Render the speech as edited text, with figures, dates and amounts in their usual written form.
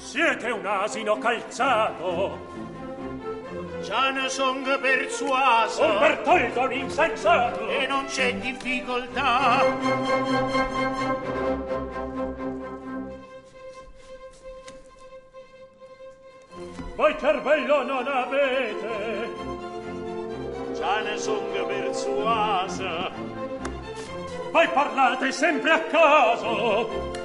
Siete un asino calzato. Già ne son persuaso. Un Bertoldo l'insensato. E non c'è difficoltà. Voi cervello non avete. Già ne son persuasa. Voi parlate sempre a caso.